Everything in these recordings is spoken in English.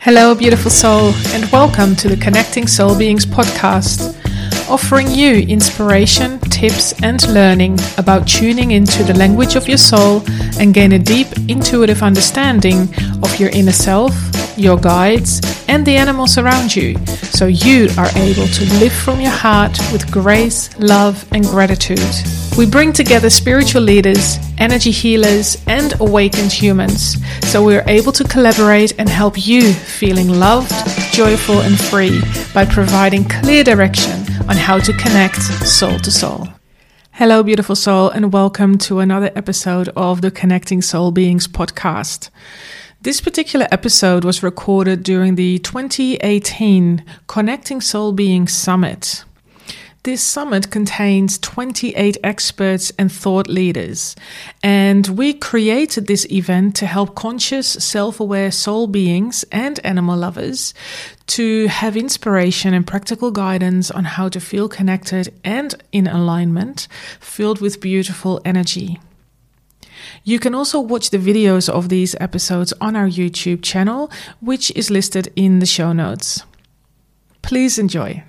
Hello, beautiful soul, and welcome to the Connecting Soul Beings podcast, offering you inspiration, tips, and learning about tuning into the language of your soul and gain a deep intuitive understanding of your inner self, your guides, and the animals around you, so you are able to live from your heart with grace, love, and gratitude. We bring together spiritual leaders, energy healers, and awakened humans, so we are able to collaborate and help you feeling loved, joyful, and free by providing clear direction on how to connect soul to soul. Hello, beautiful soul, and welcome to another episode of the Connecting Soul Beings podcast. This particular episode was recorded during the 2018 Connecting Soul Beings Summit. This summit contains 28 experts and thought leaders, and we created this event to help conscious, self-aware soul beings and animal lovers to have inspiration and practical guidance on how to feel connected and in alignment, filled with beautiful energy. You can also watch the videos of these episodes on our YouTube channel, which is listed in the show notes. Please enjoy.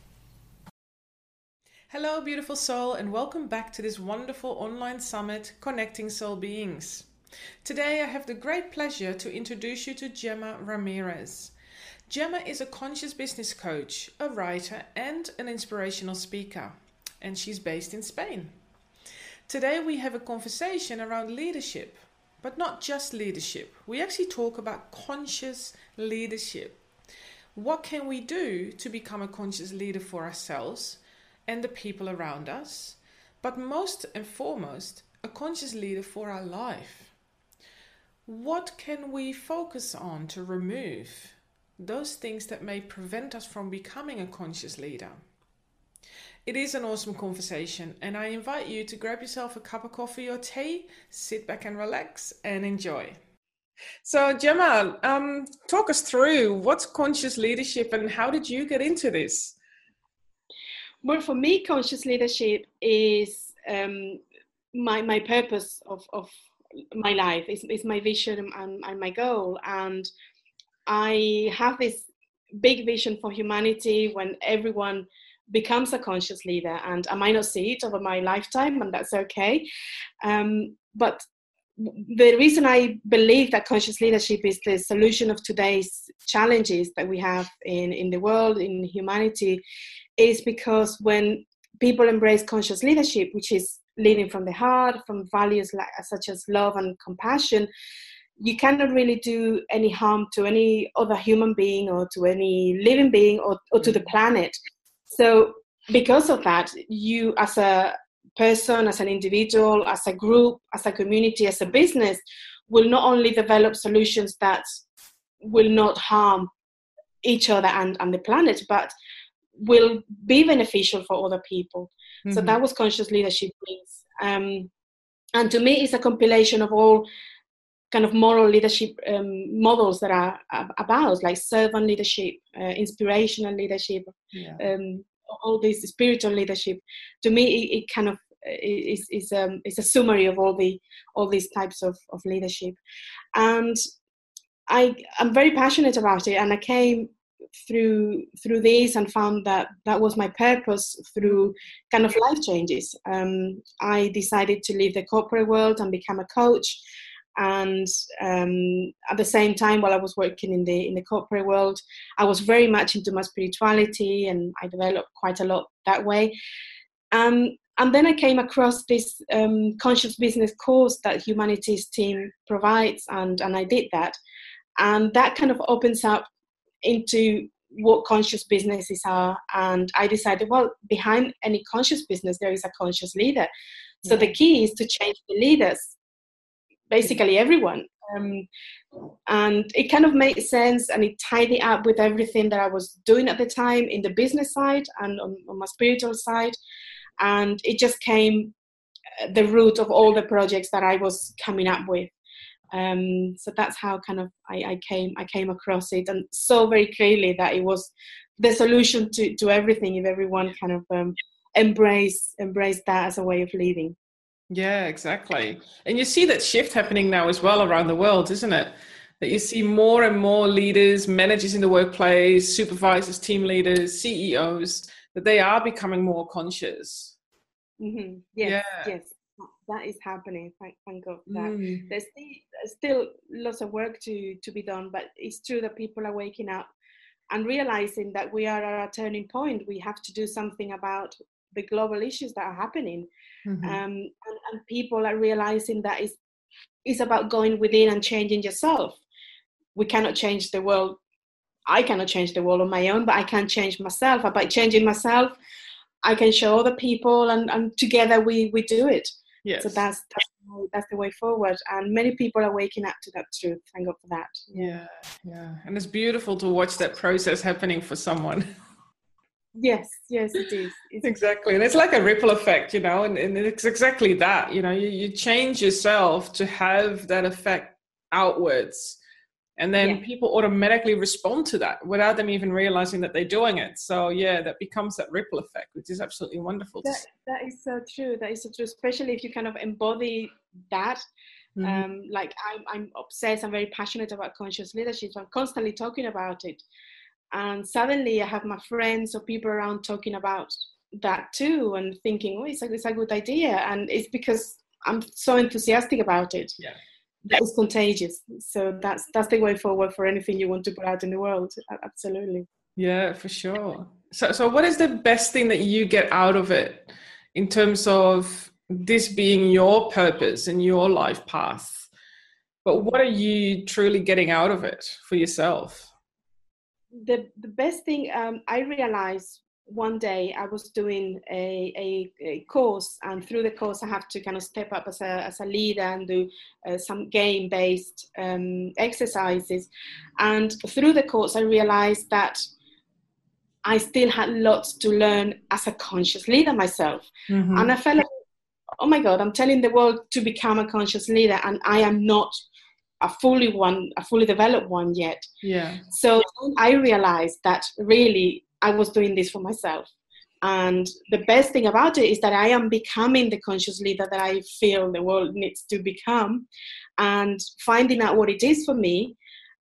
Hello, beautiful soul, and welcome back to this wonderful online summit, Connecting Soul Beings. Today, I have the great pleasure to introduce you to Gemma Ramirez. Gemma is a conscious business coach, a writer, and an inspirational speaker, and she's based in Spain. Today, we have a conversation around leadership, but not just leadership. We actually talk about conscious leadership. What can we do to become a conscious leader for ourselves and the people around us, but most and foremost, a conscious leader for our life? What can we focus on to remove those things that may prevent us from becoming a conscious leader? It is an awesome conversation, and I invite you to grab yourself a cup of coffee or tea, sit back and relax, and enjoy. So Gemma, talk us through what's conscious leadership and how did you get into this? Well, for me, conscious leadership is my purpose of my life. It's my vision and my goal. And I have this big vision for humanity when everyone becomes a conscious leader. And I might not see it over my lifetime, and that's okay. But the reason I believe that conscious leadership is the solution of today's challenges that we have in the world, in humanity, is because when people embrace conscious leadership, which is leading from the heart, from values such as love and compassion, you cannot really do any harm to any other human being or to any living being or to the planet. So because of that, you as a person, as an individual, as a group, as a community, as a business, will not only develop solutions that will not harm each other and the planet, but will be beneficial for other people. Mm-hmm. So that was conscious leadership means. And to me, it's a compilation of all kind of moral leadership models that are about, like servant leadership, inspirational leadership, all this spiritual leadership. To me, it kind of is a summary of all these types of leadership. And I'm very passionate about it, and I came through this and found that was my purpose through kind of life changes. I decided to leave the corporate world and become a coach, and at the same time, while I was working in the corporate world, I was very much into my spirituality, and I developed quite a lot that way. And then I came across this conscious business course that Humanities team provides, and I did that, and that kind of opens up into what conscious businesses are. And I decided, well, behind any conscious business there is a conscious leader. So the key is to change the leaders, basically everyone. And it kind of made sense, and it tied it up with everything that I was doing at the time in the business side and on my spiritual side. And it just came the root of all the projects that I was coming up with. So that's how kind of I came across it, and saw very clearly that it was the solution to everything if everyone kind of embrace that as a way of living. Yeah, exactly. And you see that shift happening now as well around the world, isn't it? that you see more and more leaders, managers in the workplace, supervisors, team leaders, CEOs, that they are becoming more conscious. Mm-hmm. Yes, Yeah. yes, that is happening. Thank God for that. Mm. There's still lots of work to be done, but it's true that people are waking up and realizing that we are at a turning point. We have to do something about the global issues that are happening. Mm-hmm. And people are realizing that it's about going within and changing yourself. We cannot change the world. I cannot change the world on my own, but I can change myself. And by changing myself, I can show other people, and together we do it. Yes. So that's the way forward. And many people are waking up to that truth. Thank God for that. Yeah. And it's beautiful to watch that process happening for someone. Yes, it is. Exactly. And it's like a ripple effect, and it's exactly that, you change yourself to have that effect outwards. And then people automatically respond to that without them even realizing that they're doing it. So that becomes that ripple effect, which is absolutely wonderful. That is so true. That is so true, especially if you kind of embody that. Mm-hmm. Like I'm obsessed, I'm very passionate about conscious leadership. So I'm constantly talking about it. And suddenly I have my friends or people around talking about that too, and thinking, oh, it's a good idea. And it's because I'm so enthusiastic about it. Yeah. That is contagious. So that's the way forward for anything you want to put out in the world. Absolutely. Yeah, for sure. So what is the best thing that you get out of it in terms of this being your purpose and your life path? But what are you truly getting out of it for yourself? The best thing I realized one day, I was doing a course, and through the course I have to kind of step up as a leader and do some game-based exercises. And through the course I realized that I still had lots to learn as a conscious leader myself. Mm-hmm. And I felt like, oh my God, I'm telling the world to become a conscious leader, and I am not a fully developed one yet. Yeah. So I realized that really I was doing this for myself. And the best thing about it is that I am becoming the conscious leader that I feel the world needs to become. And finding out what it is for me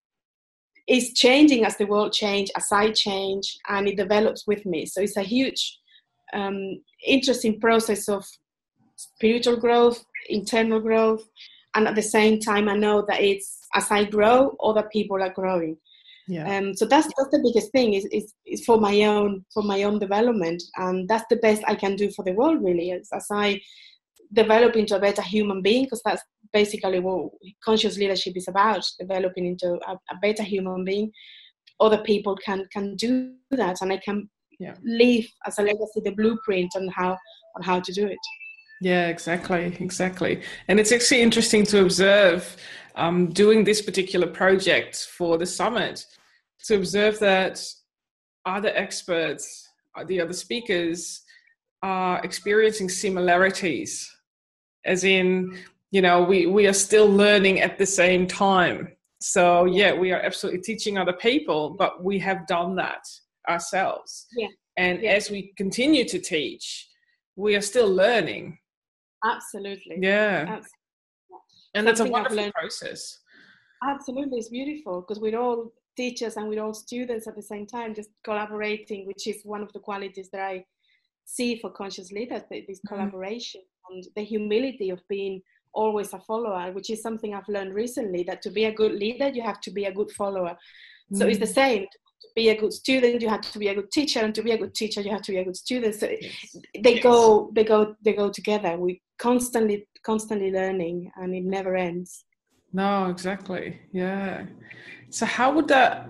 is changing as the world changes, as I change, and it develops with me. So it's a huge, interesting process of spiritual growth, internal growth. And at the same time, I know that it's as I grow, other people are growing. Yeah. So that's the biggest thing is for my own development, and that's the best I can do for the world. Really, as I develop into a better human being, because that's basically what conscious leadership is about: developing into a better human being. Other people can do that, and I can leave as a legacy the blueprint on how to do it. Yeah, exactly. And it's actually interesting to observe doing this particular project for the summit, to observe that other experts, the other speakers are experiencing similarities, as in, we are still learning at the same time. So we are absolutely teaching other people, but we have done that ourselves. Yeah. And as we continue to teach, we are still learning. Absolutely. Yeah. Absolutely. And that's a wonderful process. Absolutely. It's beautiful because we're all teachers and we're all students at the same time, just collaborating, which is one of the qualities that I see for conscious leaders, this collaboration and the humility of being always a follower, which is something I've learned recently, that to be a good leader, you have to be a good follower. So it's the same. To be a good student, you have to be a good teacher, and to be a good teacher, you have to be a good student. So they go together. We constantly learning, and it never ends. No, exactly. Yeah. So how would the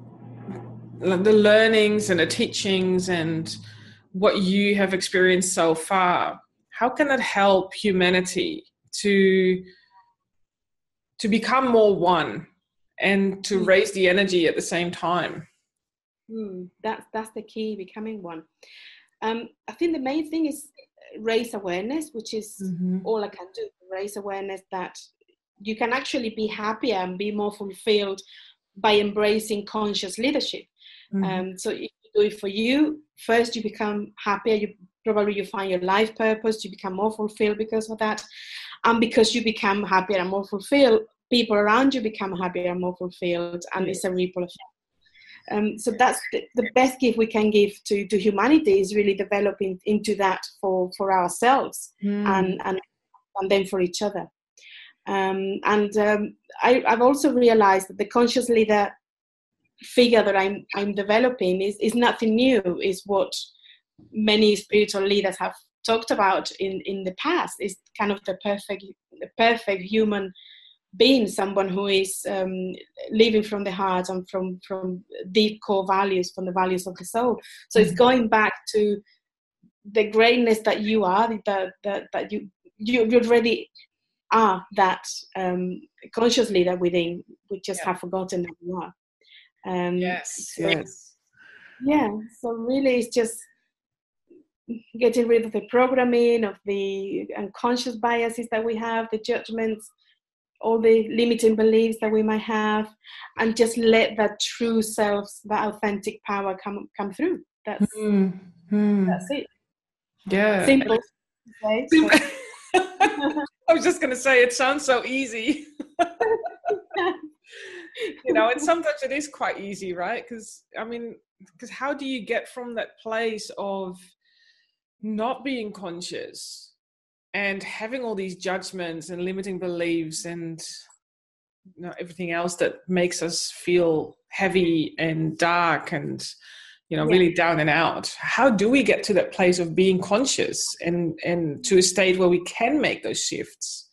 learnings and the teachings and what you have experienced so far, how can it help humanity to become more one and to raise the energy at the same time? That's the key, becoming one. I think the main thing is raise awareness, which is all I can do. Raise awareness that you can actually be happier and be more fulfilled by embracing conscious leadership. So if you do it for you, first you become happier. You find your life purpose. You become more fulfilled because of that, and because you become happier and more fulfilled, people around you become happier and more fulfilled, and it's a ripple effect. So that's the best gift we can give to humanity, is really developing into that for ourselves and then for each other. I've also realized that the conscious leader figure that I'm developing is nothing new. Is what many spiritual leaders have talked about in the past. Is kind of the perfect human being, someone who is living from the heart and from deep core values, from the values of the soul. So it's going back to the greatness that you are, that you already are, that conscious leader within. We just have forgotten that you are. Yes. Yeah, so really it's just getting rid of the programming, of the unconscious biases that we have, the judgments, all the limiting beliefs that we might have, and just let that true self, that authentic power come through. That's it. Yeah. Simple. I was just going to say, it sounds so easy. And sometimes it is quite easy, right? Because how do you get from that place of not being conscious and having all these judgments and limiting beliefs and everything else that makes us feel heavy and dark and really down and out? How do we get to that place of being conscious and to a state where we can make those shifts?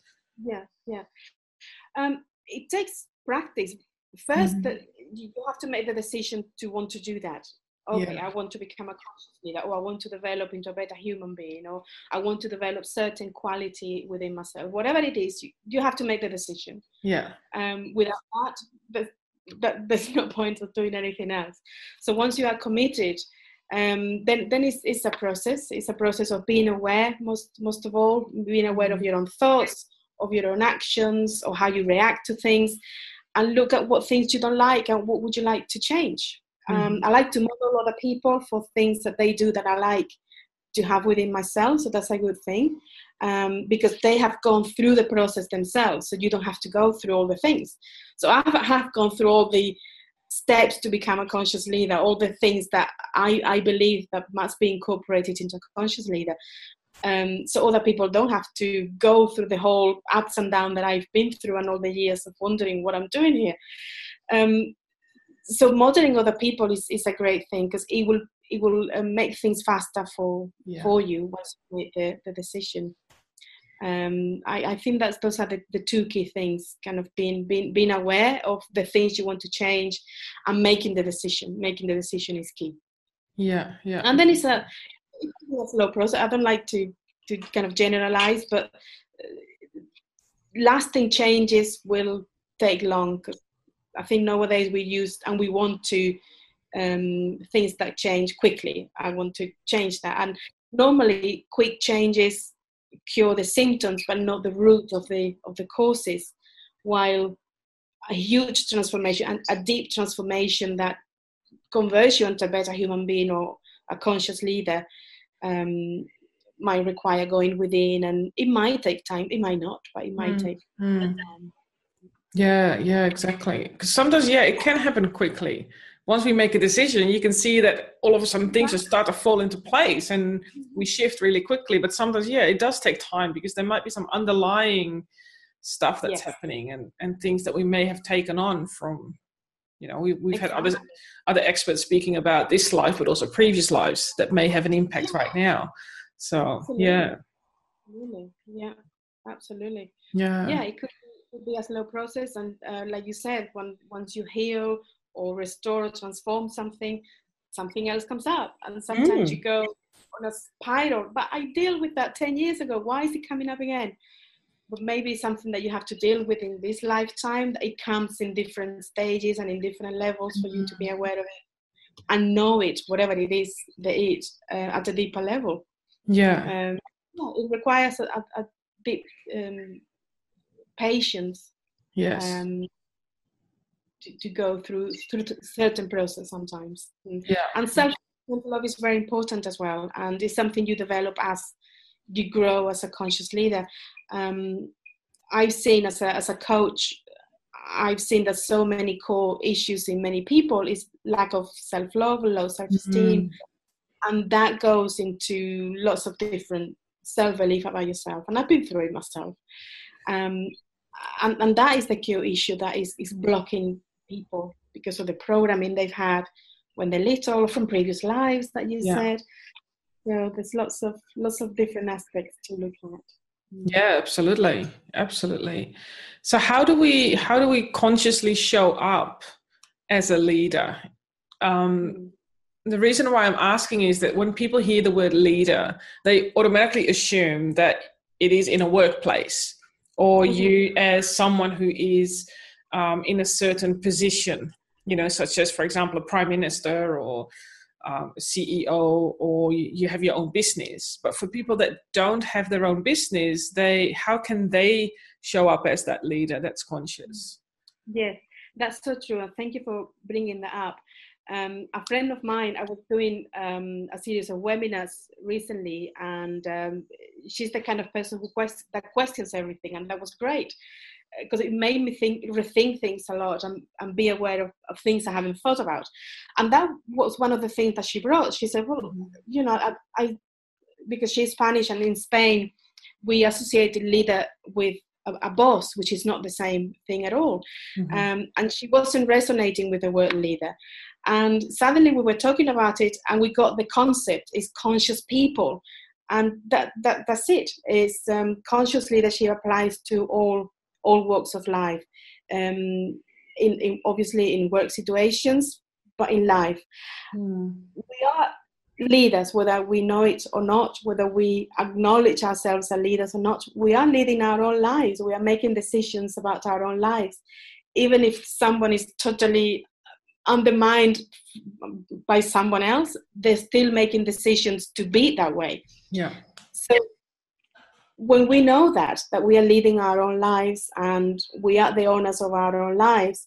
It takes practice. First, you have to make the decision to want to do that. Okay, I want to become a conscious leader, or I want to develop into a better human being, or I want to develop certain quality within myself. Whatever it is, you have to make the decision. Without that, there's no point of doing anything else. So once you are committed, then it's a process. It's a process of being aware, most of all, being aware of your own thoughts, of your own actions, or how you react to things, and look at what things you don't like and what would you like to change. I like to model other people for things that they do that I like to have within myself. So that's a good thing, because they have gone through the process themselves. So you don't have to go through all the things. So I have gone through all the steps to become a conscious leader, all the things that I believe that must be incorporated into a conscious leader. So other people don't have to go through the whole ups and downs that I've been through and all the years of wondering what I'm doing here. So modeling other people is a great thing, because it will make things faster for you once you make the decision. I think those are the two key things, kind of being aware of the things you want to change and making the decision. Making the decision is key. And then it's a slow process. I don't like to kind of generalize, but lasting changes will take long, because I think nowadays we want to things that change quickly. I want to change that, and normally quick changes cure the symptoms but not the root of the causes, while a huge transformation and a deep transformation that converts you into a better human being or a conscious leader might require going within, and it might take time. It might not, but it might take time. Yeah, exactly. Because sometimes, it can happen quickly. Once we make a decision, you can see that all of a sudden things just start to fall into place and we shift really quickly. But sometimes, it does take time, because there might be some underlying stuff that's happening and things that we may have taken on from, we've had other experts speaking about this life, but also previous lives that may have an impact right now. So, Really, absolutely. Yeah, it could be a slow process, and like you said, once you heal or restore or transform something else comes up, and sometimes you go on a spiral. But I dealt with that 10 years ago. Why is it coming up again? But maybe it's something that you have to deal with in this lifetime. That it comes in different stages and in different levels for you to be aware of it and know it, whatever it is, at a deeper level. It requires a deep patience. To go through certain process sometimes. And self-love is very important as well, and it's something you develop as you grow as a conscious leader. I've seen as a coach I've seen that so many core issues in many people is lack of self-love, low self-esteem, and that goes into lots of different self-belief about yourself. And I've been through it myself. And that is the key issue that is blocking people because of the programming they've had when they're little, from previous lives that you said. So there's lots of different aspects to look at. Yeah, absolutely. So how do we consciously show up as a leader? The reason why I'm asking is that when people hear the word leader, they automatically assume that it is in a workplace, or you as someone who is in a certain position, such as, for example, a prime minister or a CEO, or you have your own business. But for people that don't have their own business, how can they show up as that leader that's conscious? Yes, that's so true. And thank you for bringing that up. A friend of mine, I was doing a series of webinars recently, and she's the kind of person that questions everything, and that was great because it made me rethink things a lot and be aware of things I haven't thought about. And that was one of the things that she brought. She said, well, I because she's Spanish, and in Spain we associated leader with a boss, which is not the same thing at all. And she wasn't resonating with the word leader. And suddenly we were talking about it, and we got the concept is conscious people. And that's it. Is conscious leadership applies to all walks of life, in obviously in work situations, but in life. We are leaders, whether we know it or not, whether we acknowledge ourselves as leaders or not. We are leading our own lives. We are making decisions about our own lives. Even if someone is totally undermined by someone else, they're still making decisions to be that way. Yeah. So when we know that we are leading our own lives and we are the owners of our own lives,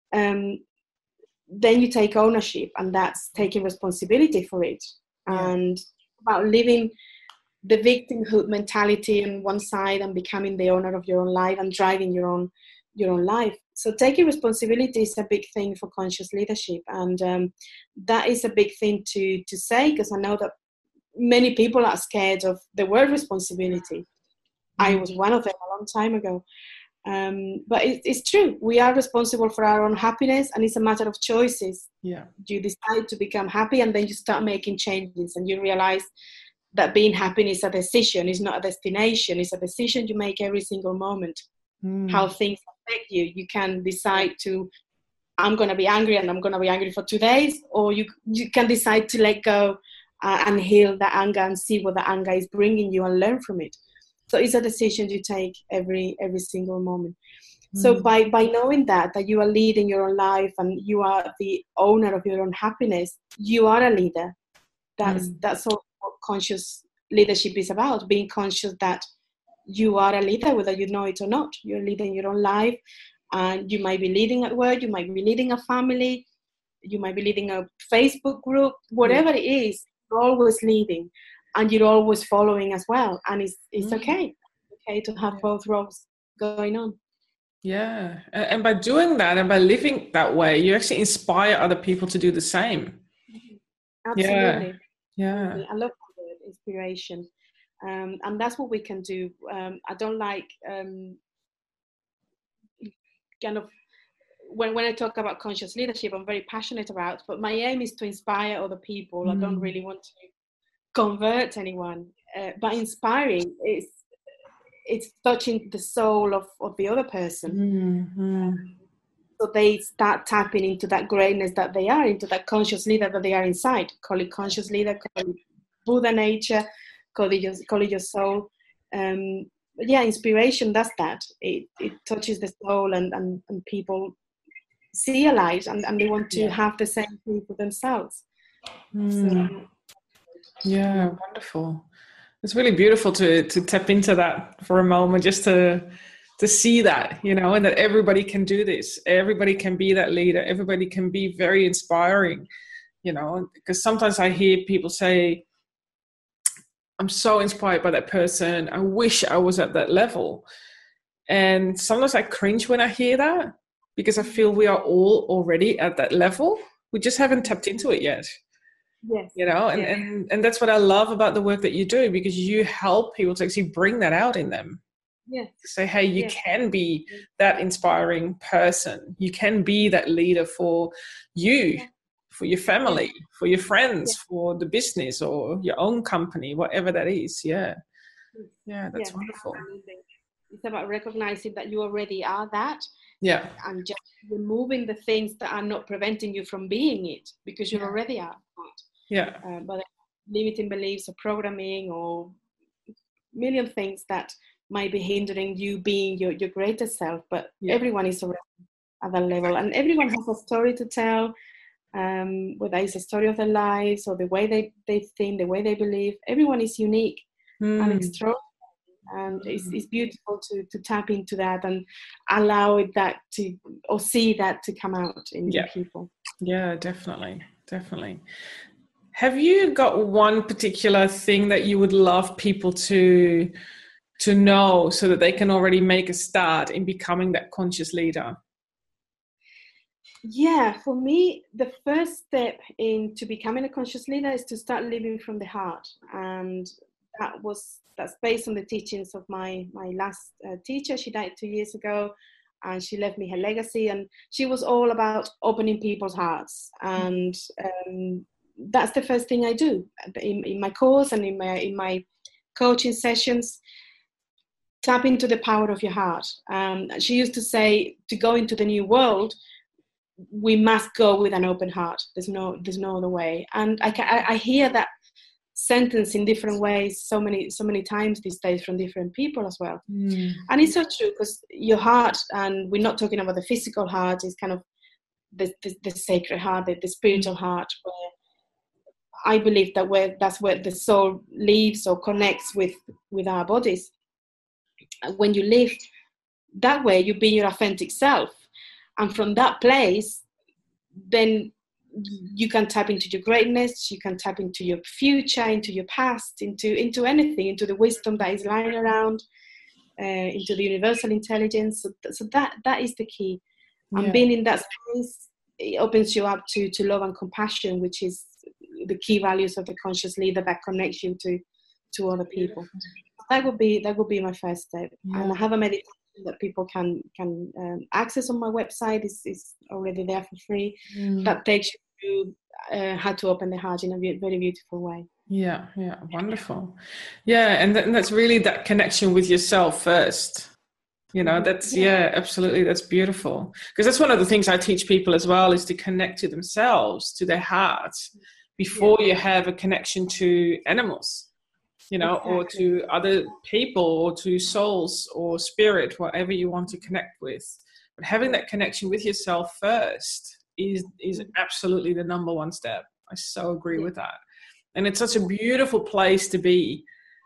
then you take ownership, and that's taking responsibility for it. And about living the victimhood mentality on one side and becoming the owner of your own life and driving your own life. So taking responsibility is a big thing for conscious leadership, and that is a big thing to say, because I know that many people are scared of the word responsibility. I was one of them a long time ago. But it's true. We are responsible for our own happiness, and it's a matter of choices. Yeah. You decide to become happy, and then you start making changes, and you realize that being happy is a decision, it's not a destination. It's a decision you make every single moment. How things affect you. You can decide I'm going to be angry, and I'm going to be angry for 2 days, or you can decide to let go and heal the anger and see what the anger is bringing you and learn from it. So it's a decision you take every single moment. So by knowing that you are leading your own life and you are the owner of your own happiness, you are a leader. That's all what conscious leadership is about, being conscious that you are a leader, whether you know it or not. You're leading your own life, and you might be leading at work, you might be leading a family, you might be leading a Facebook group, whatever it is, you're always leading. And you're always following as well. And it's okay to have both roles going on. Yeah. And by doing that and by living that way, you actually inspire other people to do the same. Absolutely. Yeah. I love that word, inspiration. And that's what we can do. I don't like kind of, when I talk about conscious leadership, I'm very passionate about, but my aim is to inspire other people. I don't really want to convert anyone, but inspiring it's touching the soul of the other person. So they start tapping into that greatness that they are, into that conscious leader that they are inside. Call it conscious leader, call it Buddha nature, call it your soul. But yeah, inspiration does that. It touches the soul, and people see a light, and they want to have the same thing for themselves. So, yeah, wonderful. It's really beautiful to tap into that for a moment, just to see that, and that everybody can do this. Everybody can be that leader. Everybody can be very inspiring, because sometimes I hear people say, I'm so inspired by that person. I wish I was at that level. And sometimes I cringe when I hear that, because I feel we are all already at that level. We just haven't tapped into it yet. Yes. You know, and that's what I love about the work that you do, because you help people to actually bring that out in them. Yes. Say, hey, you can be that inspiring person. You can be that leader for you, for your family, for your friends, for the business or your own company, whatever that is. Yeah, that's wonderful. It's about recognizing that you already are that. Yeah. And just removing the things that are not preventing you from being it, because you already are that. Yeah. But limiting beliefs or programming or million things that might be hindering you being your greater self. But everyone is already at that level, and everyone has a story to tell, whether it's a story of their lives or the way they think, the way they believe. Everyone is unique and extraordinary. And it's beautiful to tap into that and allow it or see that to come out in people. Yeah, definitely. Have you got one particular thing that you would love people to know, so that they can already make a start in becoming that conscious leader? Yeah, for me, the first step into becoming a conscious leader is to start living from the heart. And that's based on the teachings of my last teacher. She died 2 years ago, and she left me her legacy. And she was all about opening people's hearts. And that's the first thing I do in my course and in my coaching sessions. Tap into the power of your heart. She used to say, to go into the new world, we must go with an open heart. There's no other way. And I hear that sentence in different ways so many times these days from different people as well. And it's so true, because your heart, and we're not talking about the physical heart, is kind of the sacred heart, the spiritual heart, where I believe that's where the soul lives or connects with our bodies. When you live that way, you be your authentic self, and from that place, then you can tap into your greatness, you can tap into your future, into your past, into anything, into the wisdom that is lying around, into the universal intelligence. So that is the key. And being in that space, it opens you up to love and compassion, which is the key values of the conscious leader that connects you to other people. That would be my first step. And I have a meditation that people can access on my website. Is already there for free. That takes you through how to open the heart in a very beautiful way. Yeah, wonderful. Yeah, and that's really that connection with yourself first. You know, that's absolutely, that's beautiful. Because that's one of the things I teach people as well, is to connect to themselves, to their hearts, before you have a connection to animals. You know, or to other people, or to souls or spirit, whatever you want to connect with. But having that connection with yourself first is absolutely the number one step. I so agree with that. And it's such a beautiful place to be,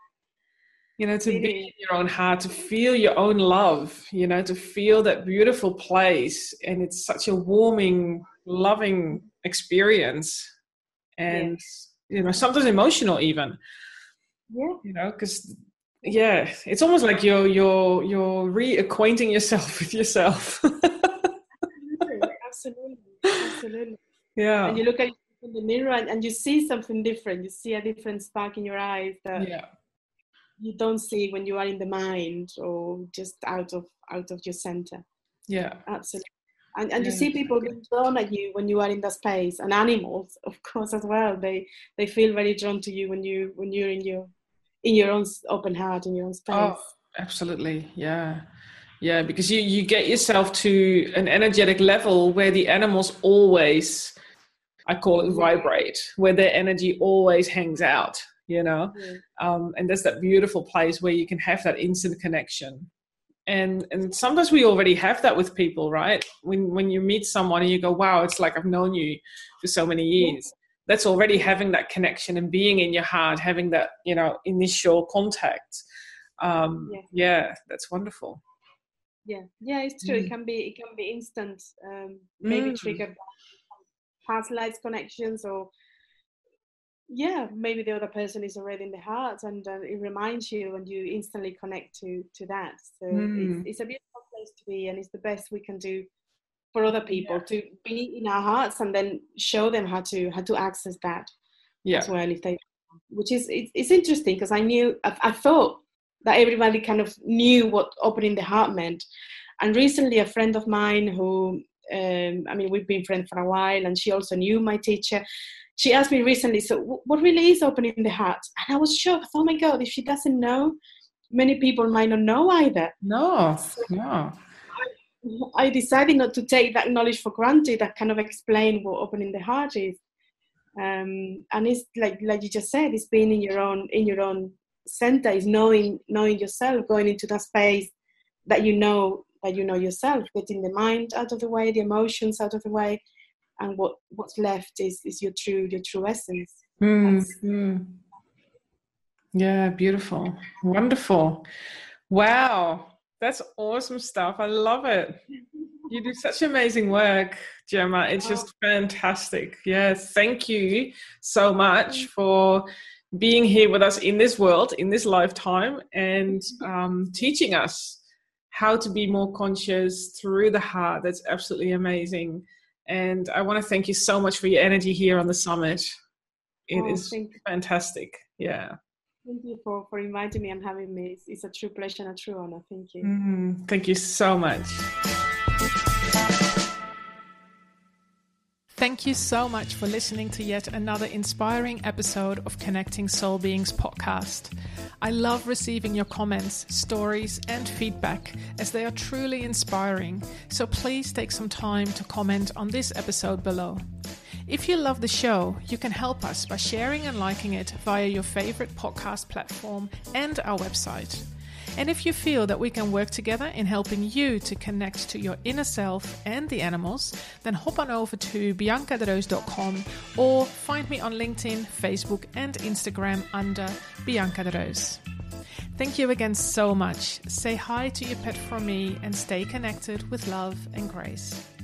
you know, to be in your own heart, to feel your own love, you know, to feel that beautiful place. And it's such a warming, loving experience. And, you know, sometimes emotional even. You know, because it's almost like you're reacquainting yourself with yourself. Absolutely. Yeah. And you look at it in the mirror and you see something different. You see a different spark in your eyes that you don't see when you are in the mind or just out of your center. Yeah, absolutely. And you see people being drawn at you when you are in that space, and animals, of course, as well. They feel very drawn to you when you're in your own open heart, in your own space. Oh, absolutely. Yeah, because you get yourself to an energetic level where the animals always, I call it vibrate, where their energy always hangs out, you know. And there's that beautiful place where you can have that instant connection. And sometimes we already have that with people, right? When you meet someone and you go, wow, it's like I've known you for so many years. That's already having that connection and being in your heart, having that, you know, initial contact. That's wonderful. Yeah, it's true. It can be instant, maybe triggered by past lives connections, or maybe the other person is already in the heart, and it reminds you, and you instantly connect to that. So it's a beautiful place to be, and it's the best we can do for other people, to be in our hearts and then show them how to access that as well, if they, which is, it's interesting, because I thought that everybody kind of knew what opening the heart meant. And recently a friend of mine who, we've been friends for a while, and she also knew my teacher, she asked me recently, so what really is opening the heart? And I was shocked. Oh my God, if she doesn't know, many people might not know either. No. I decided not to take that knowledge for granted. That kind of explain what opening the heart is. And it's like you just said, it's being in your own center, is knowing yourself, going into that space that you know yourself, getting the mind out of the way, the emotions out of the way, and what's left is your true essence. Yeah, beautiful, wonderful. Wow, that's awesome stuff. I love it. You do such amazing work, Gemma. It's just fantastic. Yeah, thank you so much for being here with us in this world, in this lifetime, and teaching us how to be more conscious through the heart. That's absolutely amazing. And I want to thank you so much for your energy here on the summit. It is fantastic. Yeah. Thank you for inviting me and having me. It's a true pleasure and a true honor. Thank you. Thank you so much. Thank you so much for listening to yet another inspiring episode of Connecting Soul Beings podcast. I love receiving your comments, stories, and feedback, as they are truly inspiring. So please take some time to comment on this episode below. If you love the show, you can help us by sharing and liking it via your favorite podcast platform and our website. And if you feel that we can work together in helping you to connect to your inner self and the animals, then hop on over to biancaderoos.com or find me on LinkedIn, Facebook and Instagram under Bianca de Roos. Thank you again so much. Say hi to your pet from me and stay connected with love and grace.